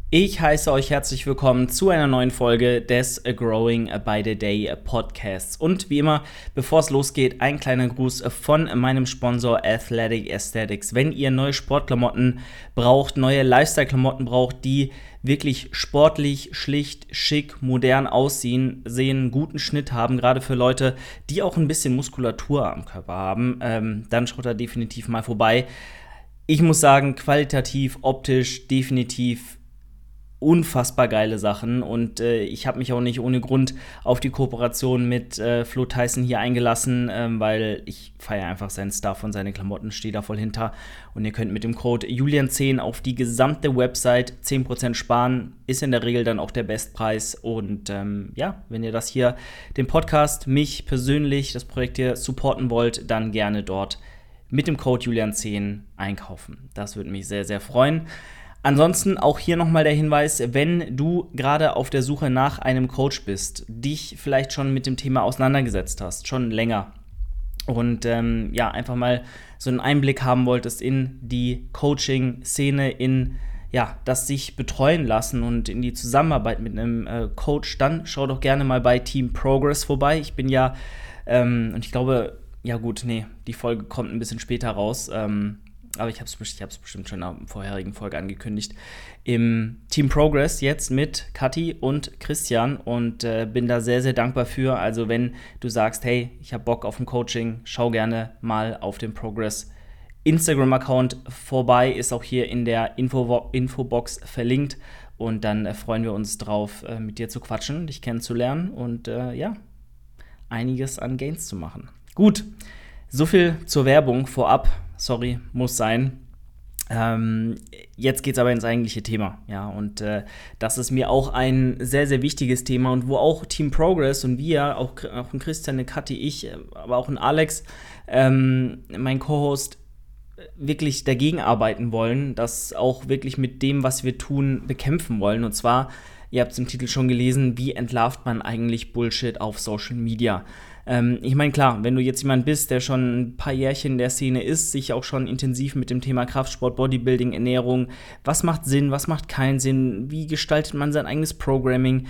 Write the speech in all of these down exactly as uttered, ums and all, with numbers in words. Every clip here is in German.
Ich heiße euch herzlich willkommen zu einer neuen Folge des Growing by the Day Podcasts. Und wie immer, bevor es losgeht, ein kleiner Gruß von meinem Sponsor Athletic Aesthetics. Wenn ihr neue Sportklamotten braucht, neue Lifestyle-Klamotten braucht, die wirklich sportlich, schlicht, schick, modern aussehen, sehen, einen guten Schnitt haben, gerade für Leute, die auch ein bisschen Muskulatur am Körper haben, ähm, dann schaut da definitiv mal vorbei. Ich muss sagen, qualitativ, optisch definitiv unfassbar geile Sachen und äh, ich habe mich auch nicht ohne Grund auf die Kooperation mit äh, Flo Tyson hier eingelassen, ähm, weil ich feiere einfach seinen Stuff und seine Klamotten, stehe da voll hinter und ihr könnt mit dem Code Julian zehn auf die gesamte Website zehn Prozent sparen, ist in der Regel dann auch der Bestpreis und ähm, ja, wenn ihr das hier, den Podcast, mich persönlich, das Projekt hier supporten wollt, dann gerne dort mit dem Code Julian zehn einkaufen. Das würde mich sehr, sehr freuen. Ansonsten auch hier nochmal der Hinweis, wenn du gerade auf der Suche nach einem Coach bist, dich vielleicht schon mit dem Thema auseinandergesetzt hast, schon länger und ähm, ja, einfach mal so einen Einblick haben wolltest in die Coaching-Szene, in ja, das sich betreuen lassen und in die Zusammenarbeit mit einem äh, Coach, dann schau doch gerne mal bei Team Progress vorbei. Ich bin ja, ähm, und ich glaube, ja gut, nee, die Folge kommt ein bisschen später raus, ähm, aber ich habe es ich hab's bestimmt schon in der vorherigen Folge angekündigt, im Team Progress jetzt mit Kathi und Christian und äh, bin da sehr, sehr dankbar für. Also wenn du sagst, hey, ich habe Bock auf ein Coaching, schau gerne mal auf dem Progress Instagram-Account vorbei, ist auch hier in der Info- Infobox verlinkt und dann äh, freuen wir uns drauf, äh, mit dir zu quatschen, dich kennenzulernen und äh, ja, einiges an Gains zu machen. Gut, so viel zur Werbung vorab. Sorry, muss sein. Ähm, jetzt geht's aber ins eigentliche Thema, ja, und äh, das ist mir auch ein sehr, sehr wichtiges Thema und wo auch Team Progress und wir, auch, auch ein Christian, eine Kathi, ich, aber auch ein Alex, ähm, mein Co-Host, wirklich dagegen arbeiten wollen, das auch wirklich mit dem, was wir tun, bekämpfen wollen. Und zwar, ihr habt es im Titel schon gelesen, wie entlarvt man eigentlich Bullshit auf Social Media? Ähm, ich meine, klar, wenn du jetzt jemand bist, der schon ein paar Jährchen in der Szene ist, sich auch schon intensiv mit dem Thema Kraftsport, Bodybuilding, Ernährung, was macht Sinn, was macht keinen Sinn, wie gestaltet man sein eigenes Programming,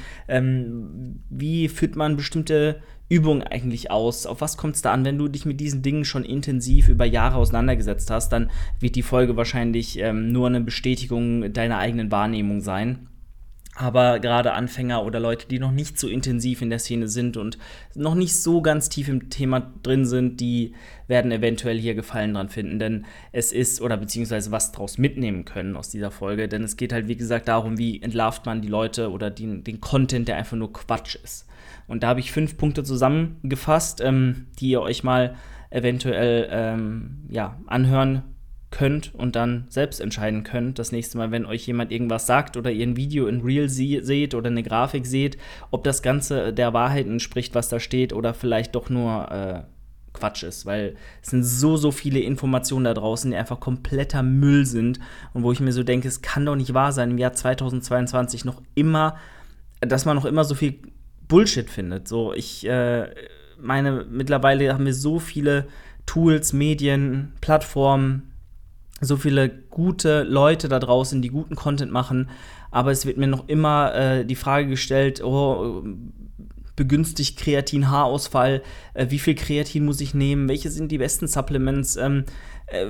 ähm, wie führt man bestimmte Übungen eigentlich aus, auf was kommt es da an, wenn du dich mit diesen Dingen schon intensiv über Jahre auseinandergesetzt hast, dann wird die Folge wahrscheinlich ähm, nur eine Bestätigung deiner eigenen Wahrnehmung sein. Aber gerade Anfänger oder Leute, die noch nicht so intensiv in der Szene sind und noch nicht so ganz tief im Thema drin sind, die werden eventuell hier Gefallen dran finden, denn es ist, oder beziehungsweise was draus mitnehmen können aus dieser Folge, denn es geht halt, wie gesagt, darum, wie entlarvt man die Leute oder die, den Content, der einfach nur Quatsch ist. Und da habe ich fünf Punkte zusammengefasst, ähm, die ihr euch mal eventuell ähm, ja, anhören könnt und dann selbst entscheiden könnt, das nächste Mal, wenn euch jemand irgendwas sagt oder ihr ein Video in Reel sie- seht oder eine Grafik seht, ob das Ganze der Wahrheit entspricht, was da steht, oder vielleicht doch nur äh, Quatsch ist, weil es sind so, so viele Informationen da draußen, die einfach kompletter Müll sind und wo ich mir so denke, es kann doch nicht wahr sein, im Jahr zweitausendzweiundzwanzig noch immer, dass man noch immer so viel Bullshit findet. So, ich äh, meine, mittlerweile haben wir so viele Tools, Medien, Plattformen, so viele gute Leute da draußen, die guten Content machen, aber es wird mir noch immer äh, die Frage gestellt, oh, begünstigt Kreatin-Haarausfall, äh, wie viel Kreatin muss ich nehmen, welche sind die besten Supplements, ähm, äh,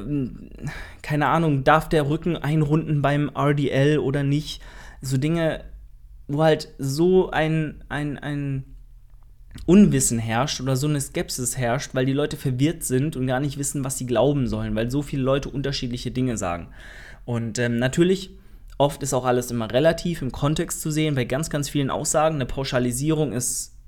keine Ahnung, darf der Rücken einrunden beim R D L oder nicht, so Dinge, wo halt so ein, ein, ein Unwissen herrscht oder so eine Skepsis herrscht, weil die Leute verwirrt sind und gar nicht wissen, was sie glauben sollen, weil so viele Leute unterschiedliche Dinge sagen. Und ähm, natürlich, oft ist auch alles immer relativ im Kontext zu sehen, bei ganz, ganz vielen Aussagen. Eine Pauschalisierung ist,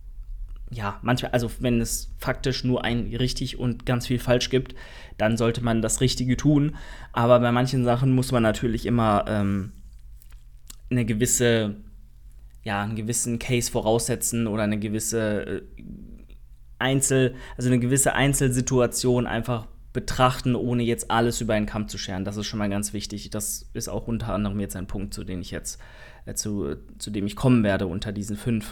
ja, manchmal, also wenn es faktisch nur ein richtig und ganz viel falsch gibt, dann sollte man das Richtige tun. Aber bei manchen Sachen muss man natürlich immer ähm, eine gewisse ja, einen gewissen Case voraussetzen oder eine gewisse äh, Einzel, also eine gewisse Einzelsituation einfach betrachten, ohne jetzt alles über einen Kamm zu scheren. Das ist schon mal ganz wichtig. Das ist auch unter anderem jetzt ein Punkt, zu dem ich jetzt, äh, zu, zu dem ich kommen werde unter diesen fünf.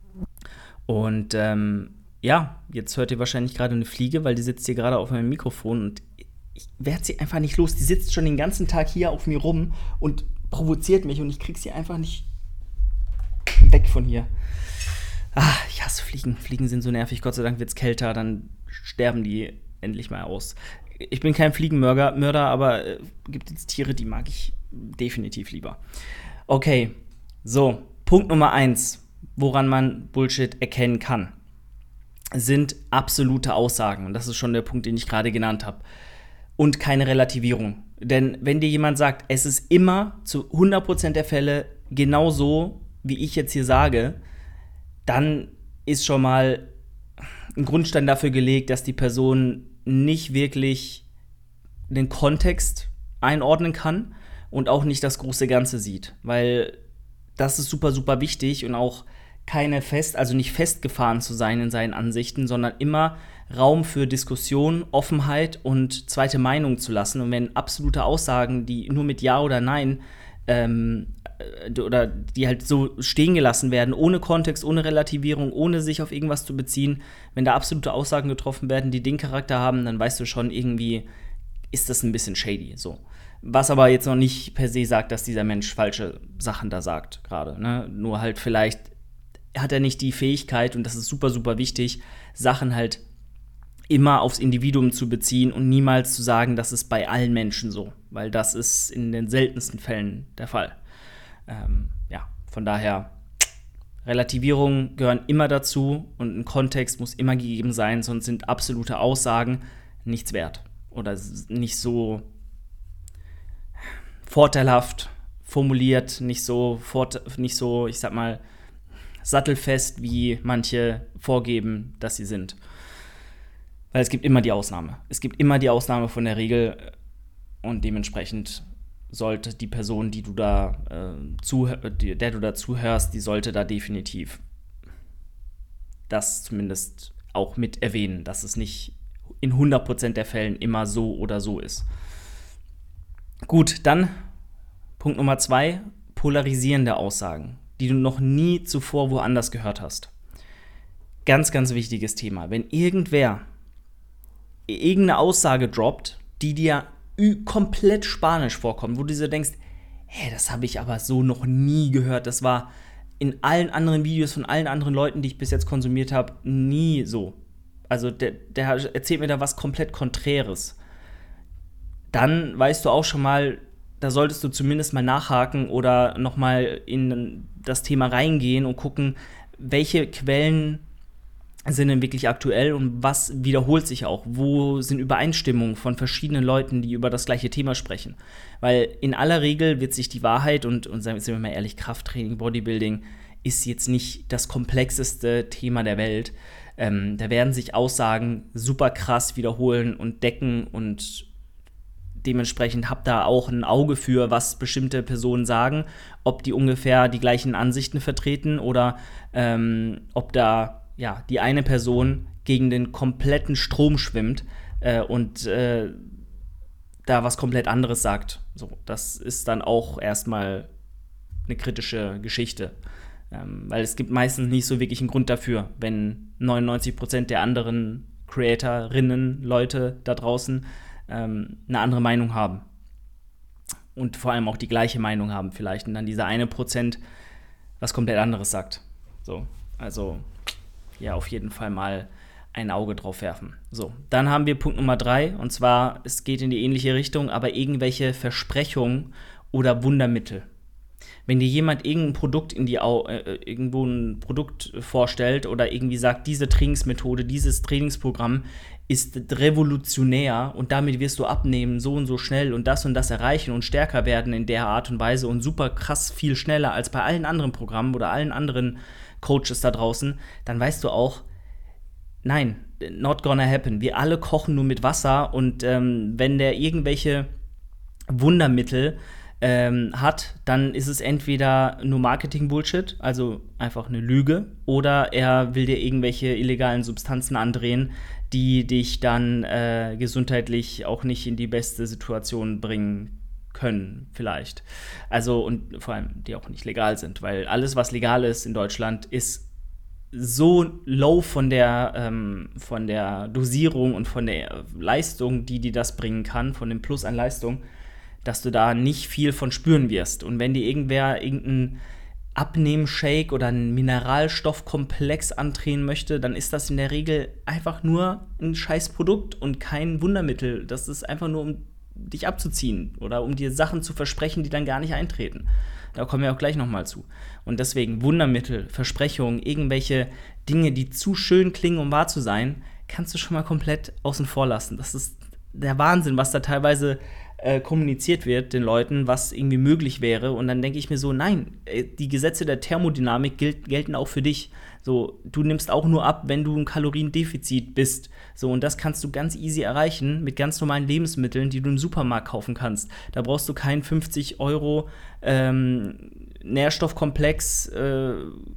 Und ähm, ja, jetzt hört ihr wahrscheinlich gerade eine Fliege, weil die sitzt hier gerade auf meinem Mikrofon und ich werde sie einfach nicht los. Die sitzt schon den ganzen Tag hier auf mir rum und provoziert mich und ich krieg sie einfach nicht weg von hier. Ah, ich hasse Fliegen. Fliegen sind so nervig. Gott sei Dank wird's kälter, dann sterben die endlich mal aus. Ich bin kein Fliegenmörder, Mörder, aber äh, gibt jetzt Tiere, die mag ich definitiv lieber. Okay, so, Punkt Nummer eins, woran man Bullshit erkennen kann, sind absolute Aussagen. Und das ist schon der Punkt, den ich gerade genannt habe. Und keine Relativierung. Denn wenn dir jemand sagt, es ist immer zu hundert Prozent der Fälle genau so, wie ich jetzt hier sage, dann ist schon mal ein Grundstein dafür gelegt, dass die Person nicht wirklich den Kontext einordnen kann und auch nicht das große Ganze sieht. Weil das ist super, super wichtig und auch keine fest, also nicht festgefahren zu sein in seinen Ansichten, sondern immer Raum für Diskussion, Offenheit und zweite Meinung zu lassen. Und wenn absolute Aussagen, die nur mit Ja oder Nein ähm, oder die halt so stehen gelassen werden, ohne Kontext, ohne Relativierung, ohne sich auf irgendwas zu beziehen, wenn da absolute Aussagen getroffen werden, die den Charakter haben, dann weißt du schon, irgendwie ist das ein bisschen shady, so. Was aber jetzt noch nicht per se sagt, dass dieser Mensch falsche Sachen da sagt, gerade, ne? Nur halt vielleicht hat er nicht die Fähigkeit, und das ist super, super wichtig, Sachen halt immer aufs Individuum zu beziehen und niemals zu sagen, das ist bei allen Menschen so, weil das ist in den seltensten Fällen der Fall. Ähm, ja, von daher, Relativierungen gehören immer dazu und ein Kontext muss immer gegeben sein, sonst sind absolute Aussagen nichts wert oder nicht so vorteilhaft formuliert, nicht so, fort, nicht so, ich sag mal, sattelfest, wie manche vorgeben, dass sie sind. Weil es gibt immer die Ausnahme. Es gibt immer die Ausnahme von der Regel und dementsprechend sollte die Person, die du da äh, zu, der du da zuhörst, die sollte da definitiv das zumindest auch mit erwähnen, dass es nicht in hundert Prozent der Fällen immer so oder so ist. Gut, dann Punkt Nummer zwei, polarisierende Aussagen, die du noch nie zuvor woanders gehört hast. Ganz, ganz wichtiges Thema. Wenn irgendwer irgendeine Aussage droppt, die dir komplett spanisch vorkommt, wo du dir denkst, hey, das habe ich aber so noch nie gehört. Das war in allen anderen Videos von allen anderen Leuten, die ich bis jetzt konsumiert habe, nie so. Also der, der erzählt mir da was komplett Konträres. Dann weißt du auch schon mal, da solltest du zumindest mal nachhaken oder nochmal in das Thema reingehen und gucken, welche Quellen sind denn wirklich aktuell und was wiederholt sich auch? Wo sind Übereinstimmungen von verschiedenen Leuten, die über das gleiche Thema sprechen? Weil in aller Regel wird sich die Wahrheit, und, und sagen wir mal ehrlich, Krafttraining, Bodybuilding ist jetzt nicht das komplexeste Thema der Welt. Ähm, da werden sich Aussagen super krass wiederholen und decken und dementsprechend habt da auch ein Auge für, was bestimmte Personen sagen, ob die ungefähr die gleichen Ansichten vertreten oder ähm, ob da ja, die eine Person gegen den kompletten Strom schwimmt äh, und äh, da was komplett anderes sagt. So, das ist dann auch erstmal eine kritische Geschichte. Ähm, weil es gibt meistens nicht so wirklich einen Grund dafür, wenn neunundneunzig Prozent der anderen Creatorinnen, Leute da draußen ähm, eine andere Meinung haben. Und vor allem auch die gleiche Meinung haben vielleicht. Und dann dieser eine Prozent was komplett anderes sagt. So, also ja, auf jeden Fall mal ein Auge drauf werfen. So, dann haben wir Punkt Nummer drei, und zwar, es geht in die ähnliche Richtung, aber irgendwelche Versprechungen oder Wundermittel. Wenn dir jemand irgendein Produkt in die Au- äh, irgendwo ein Produkt vorstellt oder irgendwie sagt, diese Trainingsmethode, dieses Trainingsprogramm ist revolutionär und damit wirst du abnehmen, so und so schnell und das und das erreichen und stärker werden in der Art und Weise und super krass viel schneller als bei allen anderen Programmen oder allen anderen Coaches da draußen, dann weißt du auch, nein, not gonna happen. Wir alle kochen nur mit Wasser und ähm, wenn der irgendwelche Wundermittel ähm, hat, dann ist es entweder nur Marketing-Bullshit, also einfach eine Lüge, oder er will dir irgendwelche illegalen Substanzen andrehen, die dich dann äh, gesundheitlich auch nicht in die beste Situation bringen können, vielleicht. Also, und vor allem, die auch nicht legal sind, weil alles, was legal ist in Deutschland, ist so low von der, ähm, von der Dosierung und von der Leistung, die die das bringen kann, von dem Plus an Leistung, dass du da nicht viel von spüren wirst. Und wenn dir irgendwer irgendein Abnehmen-Shake oder einen Mineralstoffkomplex andrehen möchte, dann ist das in der Regel einfach nur ein scheiß Produkt und kein Wundermittel. Das ist einfach nur, um dich abzuziehen oder um dir Sachen zu versprechen, die dann gar nicht eintreten. Da kommen wir auch gleich nochmal zu. Und deswegen Wundermittel, Versprechungen, irgendwelche Dinge, die zu schön klingen, um wahr zu sein, kannst du schon mal komplett außen vor lassen. Das ist der Wahnsinn, was da teilweise äh, kommuniziert wird den Leuten, was irgendwie möglich wäre. Und dann denke ich mir so, nein, die Gesetze der Thermodynamik gilt, gelten auch für dich. So, du nimmst auch nur ab, wenn du ein Kaloriendefizit bist. So, und das kannst du ganz easy erreichen mit ganz normalen Lebensmitteln, die du im Supermarkt kaufen kannst. Da brauchst du keinen fünfzig Euro ähm, Nährstoffkomplex, äh,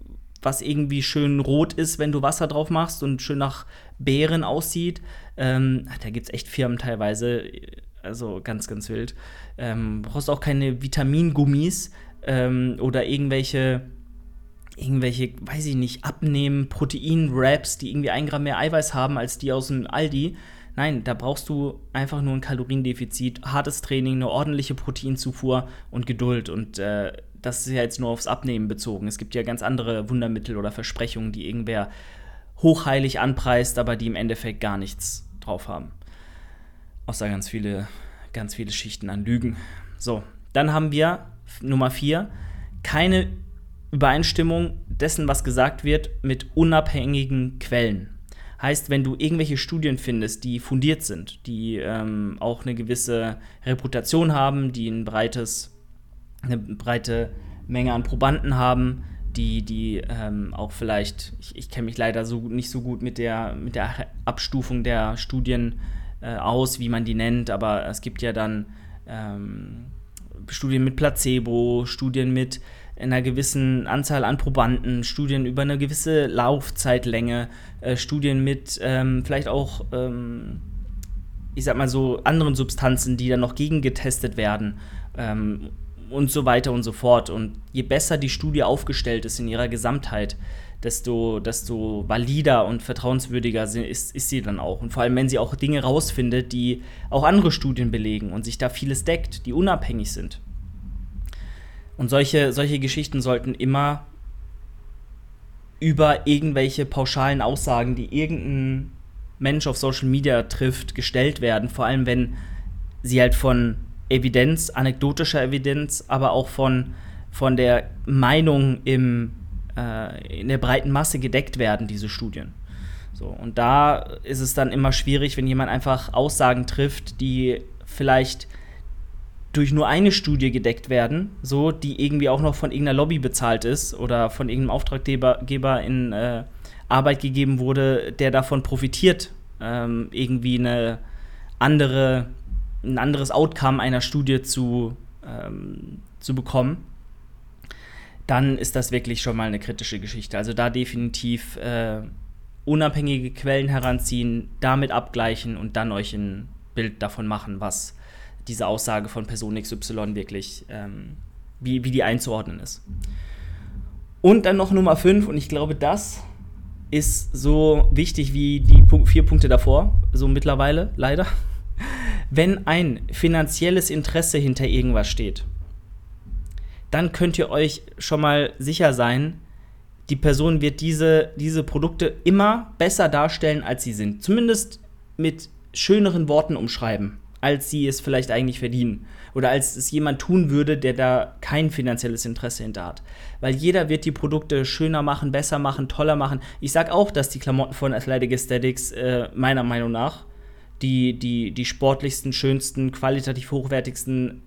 was irgendwie schön rot ist, wenn du Wasser drauf machst und schön nach Beeren aussieht. Ähm, da gibt es echt Firmen teilweise, also ganz, ganz wild. Ähm, brauchst auch keine Vitamingummis ähm, oder irgendwelche irgendwelche, weiß ich nicht, Abnehmen, Protein-Wraps, die irgendwie ein Gramm mehr Eiweiß haben als die aus dem Aldi. Nein, da brauchst du einfach nur ein Kaloriendefizit, hartes Training, eine ordentliche Proteinzufuhr und Geduld. Und äh, das ist ja jetzt nur aufs Abnehmen bezogen. Es gibt ja ganz andere Wundermittel oder Versprechungen, die irgendwer hochheilig anpreist, aber die im Endeffekt gar nichts drauf haben. Außer ganz viele, ganz viele Schichten an Lügen. So, dann haben wir Nummer vier, keine Übereinstimmung dessen, was gesagt wird, mit unabhängigen Quellen. Heißt, wenn du irgendwelche Studien findest, die fundiert sind, die ähm, auch eine gewisse Reputation haben, die ein breites, eine breite Menge an Probanden haben, die, die ähm, auch vielleicht, ich, ich kenne mich leider so nicht so gut mit der, mit der Abstufung der Studien äh, aus, wie man die nennt, aber es gibt ja dann ähm, Studien mit Placebo, Studien mit einer gewissen Anzahl an Probanden, Studien über eine gewisse Laufzeitlänge, äh, Studien mit ähm, vielleicht auch, ähm, ich sag mal so, anderen Substanzen, die dann noch gegengetestet werden ähm, und so weiter und so fort. Und je besser die Studie aufgestellt ist in ihrer Gesamtheit, desto, desto valider und vertrauenswürdiger ist, ist sie dann auch. Und vor allem, wenn sie auch Dinge rausfindet, die auch andere Studien belegen und sich da vieles deckt, die unabhängig sind. Und solche, solche Geschichten sollten immer über irgendwelche pauschalen Aussagen, die irgendein Mensch auf Social Media trifft, gestellt werden. Vor allem, wenn sie halt von Evidenz, anekdotischer Evidenz, aber auch von, von der Meinung im, äh, in der breiten Masse gedeckt werden, diese Studien. So, und da ist es dann immer schwierig, wenn jemand einfach Aussagen trifft, die vielleicht durch nur eine Studie gedeckt werden, so, die irgendwie auch noch von irgendeiner Lobby bezahlt ist oder von irgendeinem Auftraggeber Geber in äh, Arbeit gegeben wurde, der davon profitiert, ähm, irgendwie eine andere, ein anderes Outcome einer Studie zu, ähm, zu bekommen, dann ist das wirklich schon mal eine kritische Geschichte. Also da definitiv äh, unabhängige Quellen heranziehen, damit abgleichen und dann euch ein Bild davon machen, was diese Aussage von Person X Y wirklich, ähm, wie, wie die einzuordnen ist. Und dann noch Nummer fünf, und ich glaube, das ist so wichtig wie die vier Punkte davor, so mittlerweile, leider. Wenn ein finanzielles Interesse hinter irgendwas steht, dann könnt ihr euch schon mal sicher sein, die Person wird diese, diese Produkte immer besser darstellen, als sie sind. Zumindest mit schöneren Worten umschreiben, als sie es vielleicht eigentlich verdienen. Oder als es jemand tun würde, der da kein finanzielles Interesse hinter hat. Weil jeder wird die Produkte schöner machen, besser machen, toller machen. Ich sag auch, dass die Klamotten von Athletic Aesthetics äh, meiner Meinung nach die, die, die sportlichsten, schönsten, qualitativ hochwertigsten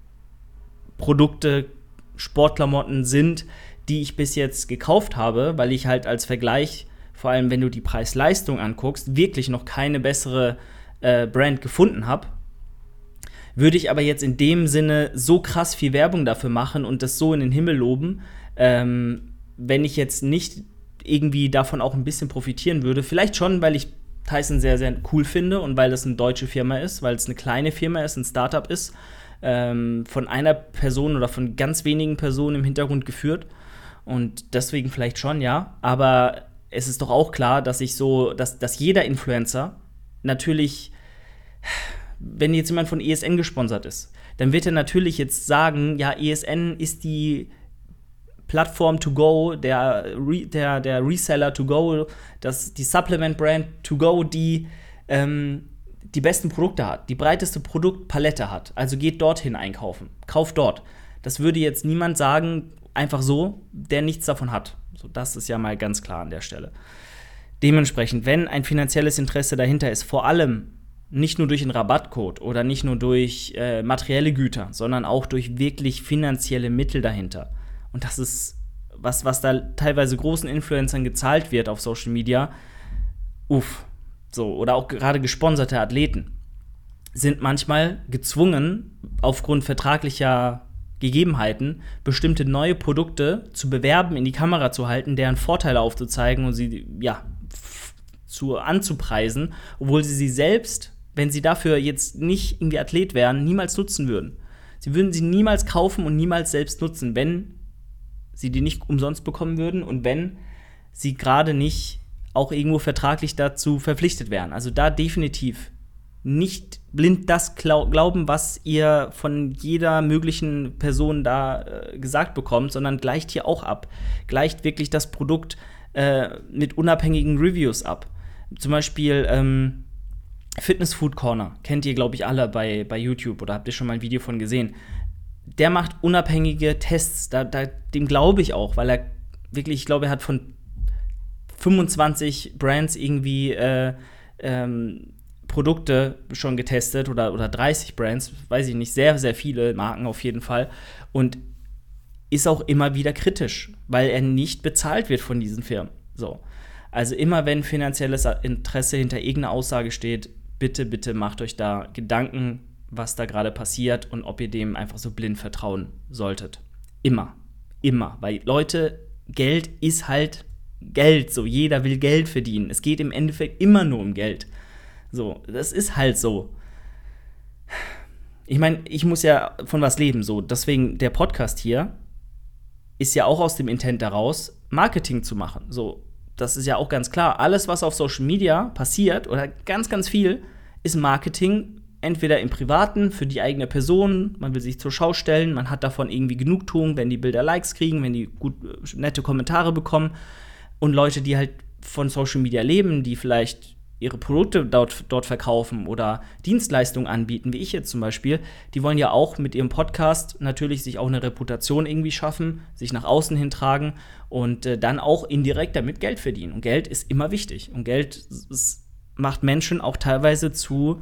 Produkte, Sportklamotten sind, die ich bis jetzt gekauft habe, weil ich halt als Vergleich, vor allem wenn du die Preis-Leistung anguckst, wirklich noch keine bessere äh, Brand gefunden habe. Würde ich aber jetzt in dem Sinne so krass viel Werbung dafür machen und das so in den Himmel loben, ähm, wenn ich jetzt nicht irgendwie davon auch ein bisschen profitieren würde. Vielleicht schon, weil ich Tyson sehr, sehr cool finde und weil es eine deutsche Firma ist, weil es eine kleine Firma ist, ein Startup ist, ähm, von einer Person oder von ganz wenigen Personen im Hintergrund geführt. Und deswegen vielleicht schon, ja. Aber es ist doch auch klar, dass ich so, dass, dass jeder Influencer natürlich, wenn jetzt jemand von E S N gesponsert ist, dann wird er natürlich jetzt sagen, ja, E S N ist die Plattform to go, der, der, der Reseller to go, das, die Supplement-Brand to go, die ähm, die besten Produkte hat, die breiteste Produktpalette hat. Also geht dorthin einkaufen, kauft dort. Das würde jetzt niemand sagen, einfach so, der nichts davon hat. So, das ist ja mal ganz klar an der Stelle. Dementsprechend, wenn ein finanzielles Interesse dahinter ist, vor allem nicht nur durch einen Rabattcode oder nicht nur durch äh, materielle Güter, sondern auch durch wirklich finanzielle Mittel dahinter. Und das ist was, was da teilweise großen Influencern gezahlt wird auf Social Media. Uff. So, oder auch gerade gesponserte Athleten sind manchmal gezwungen, aufgrund vertraglicher Gegebenheiten, bestimmte neue Produkte zu bewerben, in die Kamera zu halten, deren Vorteile aufzuzeigen und sie, ja, f- zu anzupreisen, obwohl sie sie selbst, wenn sie dafür jetzt nicht irgendwie Athlet wären, niemals nutzen würden. Sie würden sie niemals kaufen und niemals selbst nutzen, wenn sie die nicht umsonst bekommen würden und wenn sie gerade nicht auch irgendwo vertraglich dazu verpflichtet wären. Also da definitiv nicht blind das glauben, was ihr von jeder möglichen Person da äh, gesagt bekommt, sondern gleicht hier auch ab. Gleicht wirklich das Produkt äh, mit unabhängigen Reviews ab. Zum Beispiel ähm, Fitness Food Corner, kennt ihr, glaube ich, alle bei, bei YouTube oder habt ihr schon mal ein Video von gesehen. Der macht unabhängige Tests, da, da, dem glaube ich auch, weil er wirklich, ich glaube, er hat von fünfundzwanzig Brands irgendwie äh, ähm, Produkte schon getestet oder, oder dreißig Brands, weiß ich nicht, sehr, sehr viele Marken auf jeden Fall und ist auch immer wieder kritisch, weil er nicht bezahlt wird von diesen Firmen. So. Also immer wenn finanzielles Interesse hinter irgendeiner Aussage steht, bitte, bitte macht euch da Gedanken, was da gerade passiert und ob ihr dem einfach so blind vertrauen solltet. Immer. Immer. Weil Leute, Geld ist halt Geld. So, jeder will Geld verdienen. Es geht im Endeffekt immer nur um Geld. So, das ist halt so. Ich meine, ich muss ja von was leben. So, deswegen der Podcast hier ist ja auch aus dem Intent daraus, Marketing zu machen. So, das ist ja auch ganz klar. Alles, was auf Social Media passiert oder ganz, ganz viel, ist Marketing. Entweder im Privaten, für die eigene Person, man will sich zur Schau stellen, man hat davon irgendwie Genugtuung, wenn die Bilder Likes kriegen, wenn die gut nette Kommentare bekommen. Und Leute, die halt von Social Media leben, die vielleicht ihre Produkte dort, dort verkaufen oder Dienstleistungen anbieten, wie ich jetzt zum Beispiel, die wollen ja auch mit ihrem Podcast natürlich sich auch eine Reputation irgendwie schaffen, sich nach außen hin tragen und äh, dann auch indirekt damit Geld verdienen. Und Geld ist immer wichtig. Und Geld ist, macht Menschen auch teilweise zu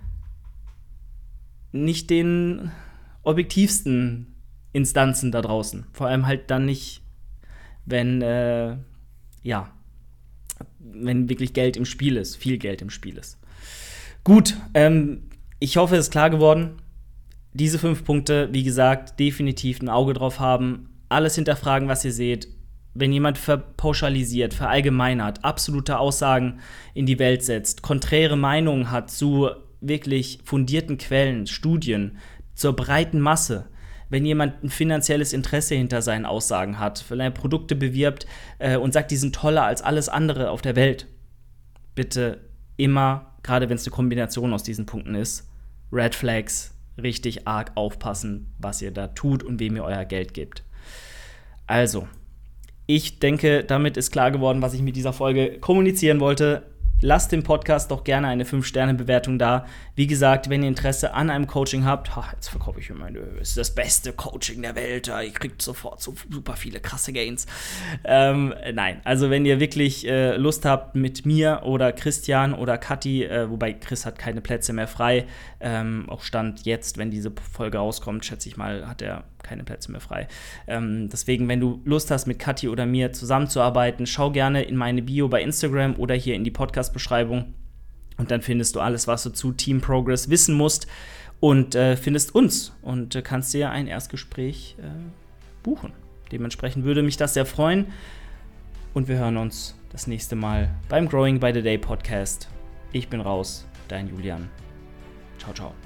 nicht den objektivsten Instanzen da draußen. Vor allem halt dann nicht, wenn, äh, ja, wenn wirklich Geld im Spiel ist, viel Geld im Spiel ist. Gut, ähm, ich hoffe, es ist klar geworden. Diese fünf Punkte, wie gesagt, definitiv ein Auge drauf haben. Alles hinterfragen, was ihr seht. Wenn jemand verpauschalisiert, verallgemeinert, absolute Aussagen in die Welt setzt, konträre Meinungen hat zu wirklich fundierten Quellen, Studien, zur breiten Masse, wenn jemand ein finanzielles Interesse hinter seinen Aussagen hat, wenn er Produkte bewirbt äh, und sagt, die sind toller als alles andere auf der Welt, bitte immer, gerade wenn es eine Kombination aus diesen Punkten ist, Red Flags, richtig arg aufpassen, was ihr da tut und wem ihr euer Geld gebt. Also, ich denke, damit ist klar geworden, was ich mit dieser Folge kommunizieren wollte. Lasst dem Podcast doch gerne eine fünf Sterne Bewertung da. Wie gesagt, wenn ihr Interesse an einem Coaching habt, ha, jetzt verkaufe ich mir meine, es ist das beste Coaching der Welt, ihr kriegt sofort so super viele krasse Gains. Ähm, nein, also wenn ihr wirklich äh, Lust habt mit mir oder Christian oder Kathi, äh, wobei Chris hat keine Plätze mehr frei, ähm, auch Stand jetzt, wenn diese Folge rauskommt, schätze ich mal, hat er keine Plätze mehr frei. Ähm, deswegen, wenn du Lust hast, mit Kathi oder mir zusammenzuarbeiten, schau gerne in meine Bio bei Instagram oder hier in die Podcast-Beschreibung und dann findest du alles, was du zu Team Progress wissen musst und äh, findest uns und äh, kannst dir ein Erstgespräch äh, buchen. Dementsprechend würde mich das sehr freuen und wir hören uns das nächste Mal beim Growing by the Day Podcast. Ich bin raus, dein Julian. Ciao, ciao.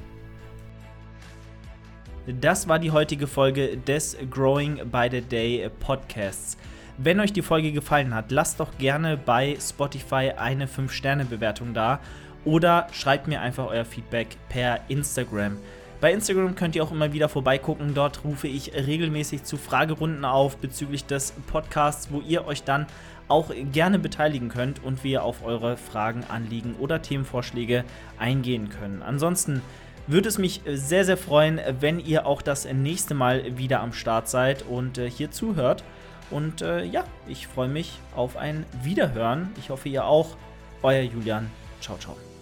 Das war die heutige Folge des Growing by the Day Podcasts. Wenn euch die Folge gefallen hat, lasst doch gerne bei Spotify eine fünf Sterne Bewertung da oder schreibt mir einfach euer Feedback per Instagram. Bei Instagram könnt ihr auch immer wieder vorbeigucken. Dort rufe ich regelmäßig zu Fragerunden auf bezüglich des Podcasts, wo ihr euch dann auch gerne beteiligen könnt und wir auf eure Fragen, Anliegen oder Themenvorschläge eingehen können. Ansonsten würde es mich sehr, sehr freuen, wenn ihr auch das nächste Mal wieder am Start seid und äh, hier zuhört. Und äh, ja, ich freue mich auf ein Wiederhören. Ich hoffe, ihr auch. Euer Julian. Ciao, ciao.